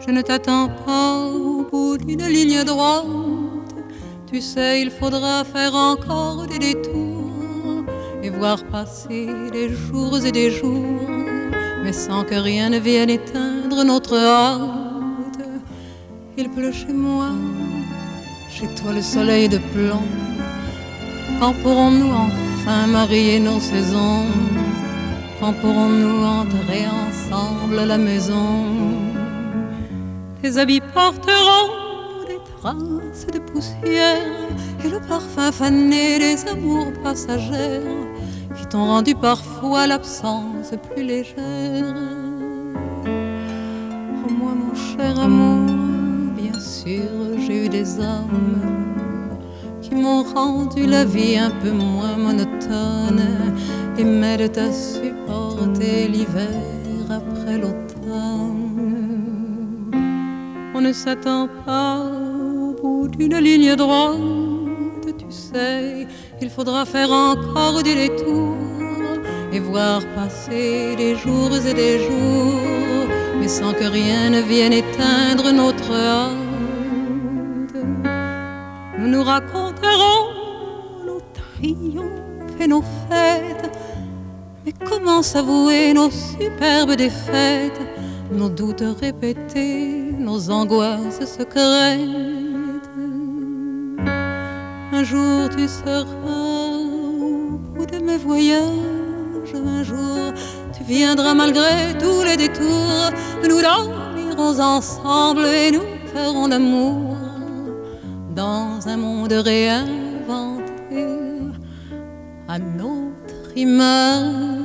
Je ne t'attends pas au bout d'une ligne droite. Tu sais, il faudra faire encore des détours et voir passer des jours et des jours, mais sans que rien ne vienne éteindre notre hâte. Il pleut chez moi, chez toi le soleil de plomb. Quand pourrons-nous enfin marier nos saisons? Quand pourrons-nous entrer ensemble à la maison? Tes habits porteront des traces de poussière et le parfum fané des amours passagères qui t'ont rendu parfois l'absence plus légère. Oh moi mon cher amour, bien sûr j'ai eu des hommes qui m'ont rendu la vie un peu moins monotone et m'aident à supporter l'hiver après l'automne. On ne s'attend pas au bout d'une ligne droite. Tu sais, il faudra faire encore des détours et voir passer des jours et des jours, mais sans que rien ne vienne éteindre notre hâte. Nous nous raconterons nos triomphes et nos fêtes, mais comment s'avouer nos superbes défaites, nos doutes répétés, nos angoisses secrètes? Un jour tu seras au bout de mes voyages, un jour tu viendras malgré tous les détours. Nous dormirons ensemble et nous ferons l'amour dans un monde réinventé à notre image.